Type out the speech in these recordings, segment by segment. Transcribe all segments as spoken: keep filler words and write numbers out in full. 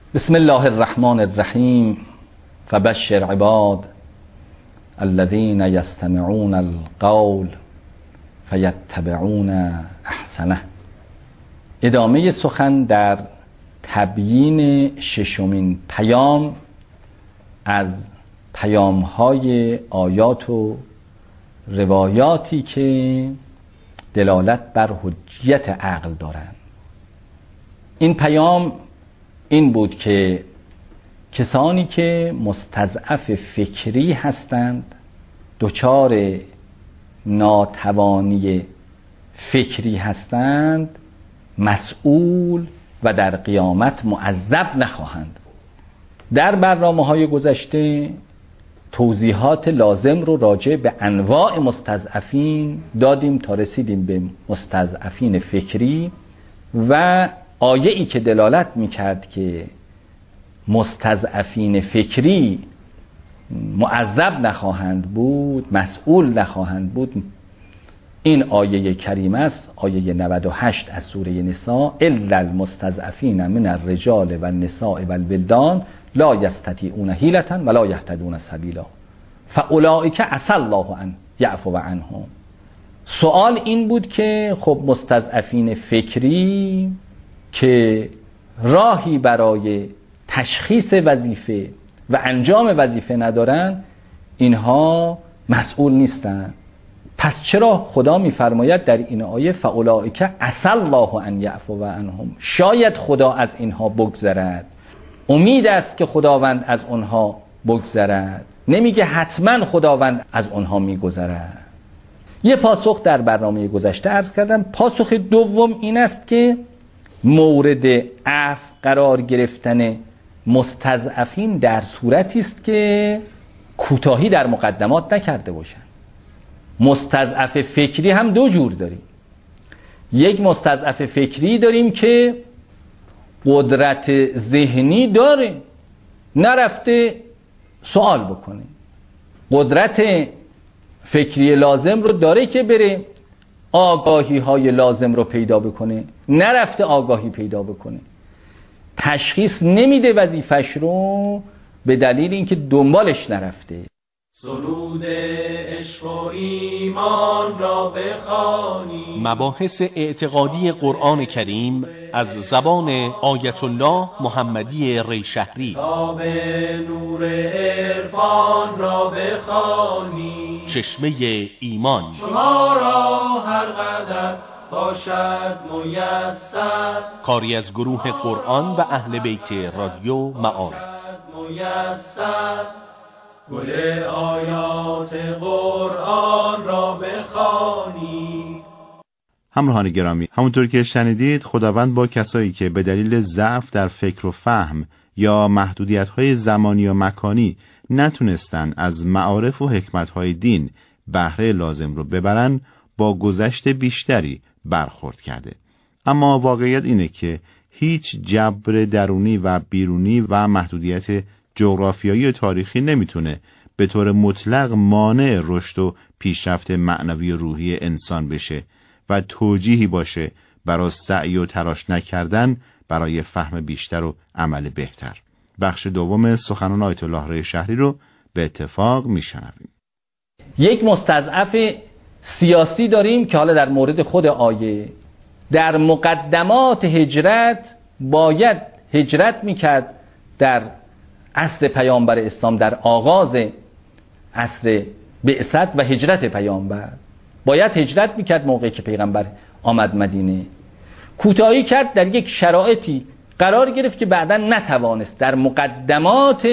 بسم الله الرحمن الرحیم فبشر عباد الذين يستمعون القول فيتبعون احسنه. ادامه سخن در تبیین ششمین پیام از پیام‌های آیات و روایاتی که دلالت بر حجیت عقل دارند. این پیام این بود که کسانی که مستضعف فکری هستند، دچار ناتوانی فکری هستند، مسئول و در قیامت معذب نخواهند. در برنامه‌های گذشته توضیحات لازم رو راجع به انواع مستضعفین دادیم تا رسیدیم به مستضعفین فکری و آیه‌ای که دلالت می‌کرد که مستضعفین فکری معذب نخواهند بود، مسئول نخواهند بود. این آیه کریمه است، آیه نود و هشت از سوره نساء: الا المستضعفین من الرجال والنساء والولدان لا یستطیعون حیلة ولا یهتدون سبیلا فاولئک عسى الله ان یعفو عنهم. سوال این بود که خب مستضعفین فکری که راهی برای تشخیص وظیفه و انجام وظیفه ندارن، اینها مسئول نیستن. پس چرا خدا میفرماید در این آیه فاولئک عسى الله ان یعفو عنهم؟ شاید خدا از اینها بگذرد، امید است که خداوند از اونها بگذرد، نمیگه حتما خداوند از اونها میگذرد. یه پاسخ در برنامه گذشته عرض کردم. پاسخ دوم این است که مورد عفو قرار گرفتن مستضعفین در صورتی است که کوتاهی در مقدمات نکرده باشند. مستضعف فکری هم دو جور داریم. یک مستضعف فکری داریم که قدرت ذهنی داره، نرفته سوال بکنه، قدرت فکری لازم رو داره که بره آگاهی های لازم رو پیدا بکنه، نرفته آگاهی پیدا بکنه، تشخیص نمیده وظیفش رو به دلیل اینکه دنبالش نرفته. سرود عشق و ایمان را بخوانی. مباحث اعتقادی قرآن کریم از زبان آیت الله محمدی ریشهری. کتاب نور عرفان را بخوانی. چشمه ایمان. شما را هر قدر باشد میسر. کاری از گروه قرآن و اهل بیت رادیو معارف. میسر گل آیات قرآن را بخوانی. همراهان گرامی، همونطور که شنیدید، خداوند با کسایی که به دلیل ضعف در فکر و فهم یا محدودیت‌های زمانی و مکانی نتونستن از معارف و حکمت‌های دین بهره لازم رو ببرن، با گذشت بیشتری برخورد کرده. اما واقعیت اینه که هیچ جبر درونی و بیرونی و محدودیت جغرافیایی و تاریخی نمیتونه به طور مطلق مانع رشد و پیشرفت معنوی و روحی انسان بشه و توجیهی باشه برای سعی و تلاش نکردن برای فهم بیشتر و عمل بهتر. بخش دوم سخنان آیت الله ریشهری رو به اتفاق میشنویم. یک مستضعف سیاسی داریم که حالا در مورد خود آیه در مقدمات هجرت باید هجرت میکرد. در عصر پیامبر اسلام، در آغاز عصر بعثت و هجرت پیامبر، باید هجرت میکرد. موقعی که پیغمبر آمد مدینه، کوتاهی کرد، در یک شرایطی قرار گرفت که بعداً نتوانست، در مقدمات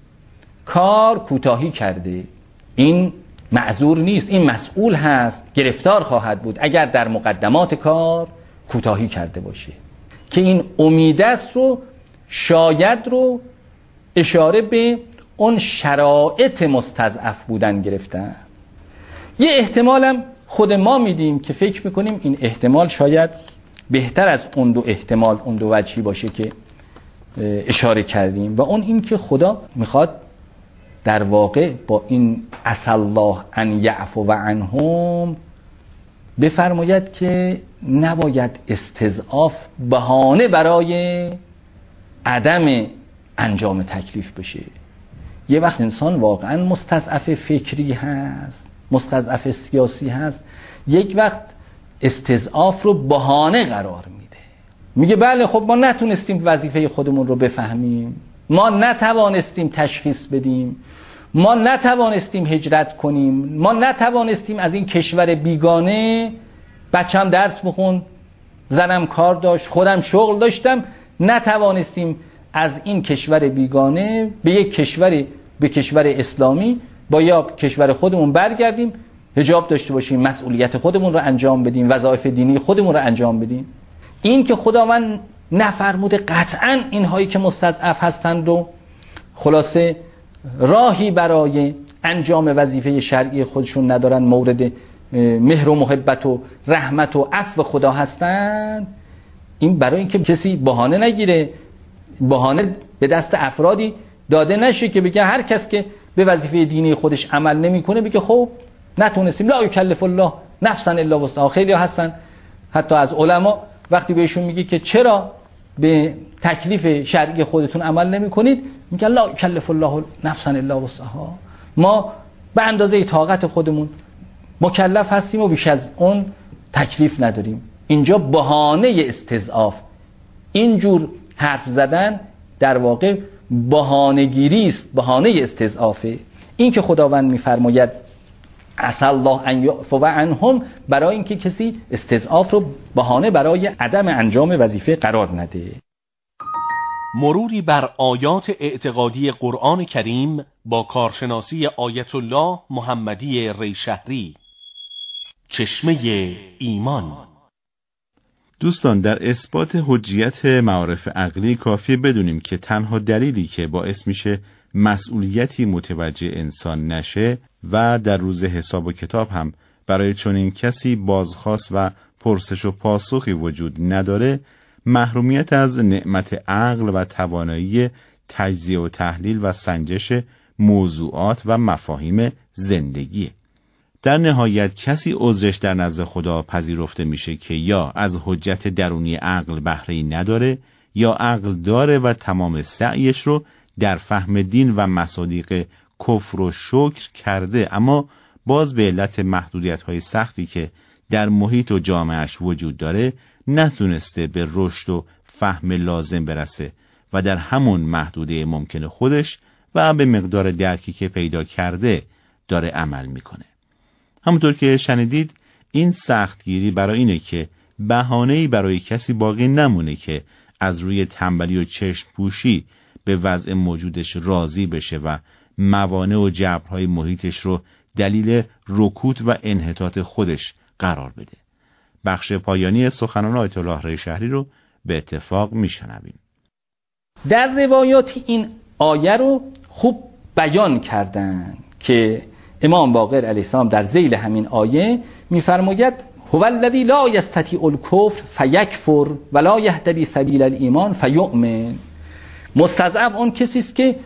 کار کوتاهی کرده. این معذور نیست، این مسئول هست، گرفتار خواهد بود اگر در مقدمات کار کوتاهی کرده باشه. که این امید است رو، شاید رو اشاره به اون شرایط مستضعف بودن گرفتن. یه احتمالم خود ما میدیم که فکر میکنیم این احتمال شاید بهتر از اون دو احتمال، اون دو وجهی باشه که اشاره کردیم، و اون این که خدا میخواد در واقع با این عسى الله ان یعفو عنهم بفرماید که نباید استضعاف بهانه برای عدم انجام تکلیف بشه. یه وقت انسان واقعا مستضعف فکری هست، مستضعف سیاسی هست، یک وقت استضعاف رو بهانه قرار میده، میگه بله خب ما نتونستیم وظیفه خودمون رو بفهمیم، ما نتوانستیم تشخیص بدیم، ما نتوانستیم هجرت کنیم، ما نتوانستیم از این کشور بیگانه، بچم درس بخون، زنم کار داشت، خودم شغل داشتم، نتوانستیم از این کشور بیگانه به یک کشور به کشور اسلامی با یا کشور خودمون برگردیم، حجاب داشته باشیم، مسئولیت خودمون رو انجام بدیم، وظایف دینی خودمون رو انجام بدیم. این که خداوند نفرموده قطعاً اینهایی که مستضعف هستند و خلاصه راهی برای انجام وظیفه شرعی خودشون ندارن، مورد مهر و محبت و رحمت و عفو خدا هستند، این برای اینکه کسی بهانه نگیره، بهانه به دست افرادی داده نشه که بگه هر کس که به وظیفه دینی خودش عمل نمیکنه بگه خب نتونستیم، لا یکلف الله نفسا الا وسعها. خیلی هستن حتی از علما وقتی بهشون میگه که چرا به تکلیف شرعی خودتون عمل نمیکنید، میگه لا یکلف الله نفسا الا وسعها، ما به اندازه طاقت خودمون مکلف هستیم و بیش از اون تکلیف نداریم. اینجا بهانه استضعاف، اینجور حرف زدن در واقع بهانه‌گیری است، بهانه استضعافه. این که خداوند میفرماید عسى الله ان یعفو عنهم، برای اینکه کسی استضعاف رو بهانه برای عدم انجام وظیفه قرار نده. مروری بر آیات اعتقادی قرآن کریم با کارشناسی آیت الله محمدی ریشهری، چشمه ایمان. دوستان، در اثبات حجیت معارف عقلی کافیه بدونیم که تنها دلیلی که باعث میشه مسئولیتی متوجه انسان نشه و در روز حساب و کتاب هم برای چنین کسی بازخواست و پرسش و پاسخی وجود نداره، محرومیت از نعمت عقل و توانایی تجزیه و تحلیل و سنجش موضوعات و مفاهیم زندگیه. در نهایت کسی عذرش در نزد خدا پذیرفته میشه که یا از حجت درونی عقل بهره‌ای نداره یا عقل داره و تمام سعیش رو در فهم دین و مصادیق کفر و شکر کرده، اما باز به علت محدودیت‌های سختی که در محیط و جامعهش وجود داره نتونسته به رشد و فهم لازم برسه و در همون محدوده ممکن خودش و به مقدار درکی که پیدا کرده داره عمل میکنه. همونطور که شنیدید این سختگیری برای اینه که بهانه‌ای برای کسی باقی نمونه که از روی تنبلی و چشم پوشی به وضع موجودش راضی بشه و موانع و جبرهای محیطش رو دلیل رکود و انحطاط خودش قرار بده. بخش پایانی سخنان آیت الله ریشهری رو به اتفاق میشنویم. در روایات این آیه رو خوب بیان کردن که امام باقر علیه السلام در ذیل همین آیه میفرماید هو الذی لا یستطیع الکفر فیکفر ولا یهتدی سبیل الایمان فیؤمن. مستضعف اون کسی است که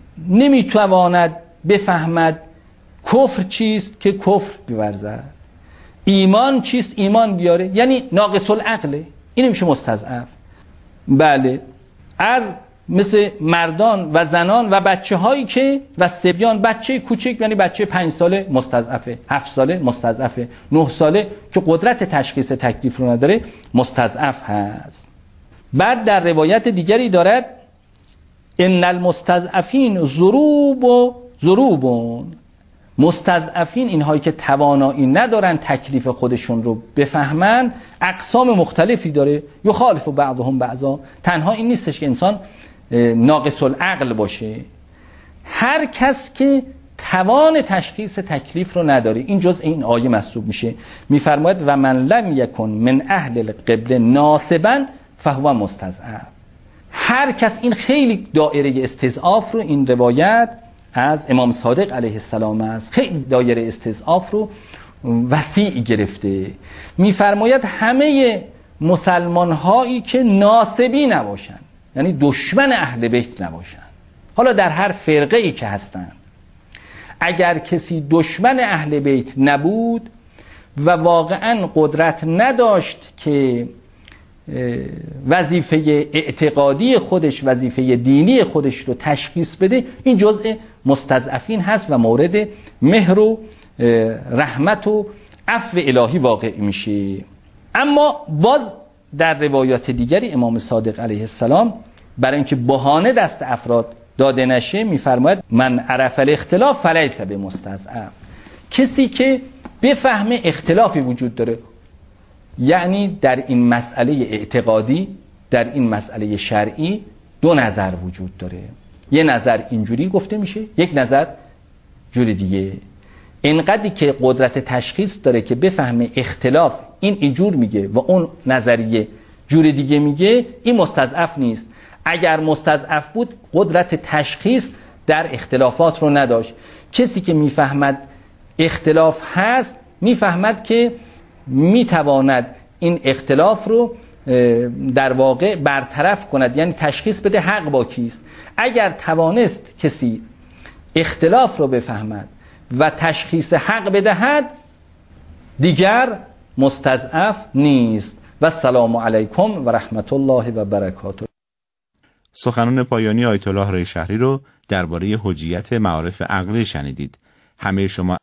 نمیتواند بفهمد کفر چیست که کفر بیورزد، ایمان چیست ایمان بیاره، یعنی ناقص العقله، این میشه مستضعف. بله، از مثل مردان و زنان و بچه هایی که و صبیان، بچه کوچک یعنی بچه پنج ساله مستضعفه، هفت ساله مستضعفه، نه ساله که قدرت تشخیص تکلیف رو نداره مستضعف هست. بعد در روایت دیگری دارد ان المستضعفین ضروب و ضروبون، مستضعفین اینهایی که توانایی ندارن تکلیف خودشون رو بفهمن اقسام مختلفی داره، یخالف بعضهم بعضا. تنها این نیستش که انسان ناقص العقل باشه، هر کس که توان تشخیص تکلیف رو نداره این جزء این آیه محسوب میشه. میفرماید و من لم یکن من اهل القبله ناسبا فهو مستضعف. هر کس، این خیلی دایره استضعاف رو این روایت از امام صادق علیه السلام است، خیلی دایره استضعاف رو وسیع گرفته. میفرماید همه مسلمان هایی که ناسبی نباشن، یعنی دشمن اهل بیت نباشن، حالا در هر فرقه ای که هستن، اگر کسی دشمن اهل بیت نبود و واقعا قدرت نداشت که وظیفه اعتقادی خودش، وظیفه دینی خودش رو تشخیص بده، این جزء مستضعفین هست و مورد مهر و رحمت و عفو الهی واقع میشه. اما باز در روایات دیگری امام صادق علیه السلام برای اینکه بهانه دست افراد داده نشه میفرماید من عرف الاختلاف فلیس بمستضعف. کسی که بفهمه اختلافی وجود داره، یعنی در این مسئله اعتقادی، در این مسئله شرعی دو نظر وجود داره، یه نظر اینجوری گفته میشه، یک نظر جوری دیگه. اینقدری که قدرت تشخیص داره که بفهمه اختلاف این اینجور میگه و اون نظریه جور دیگه میگه، این مستضعف نیست. اگر مستضعف بود قدرت تشخیص در اختلافات رو نداشت. کسی که میفهمد اختلاف هست میفهمد که میتواند این اختلاف رو در واقع برطرف کند، یعنی تشخیص بده حق با کیست. اگر توانست کسی اختلاف رو بفهمد و تشخیص حق بدهد دیگر مستضعف نیست. و السلام علیکم و رحمت الله و برکاته. سخنان پایانی آیت الله ری شهری رو درباره حجیت معارف عقلی شنیدید. همه شما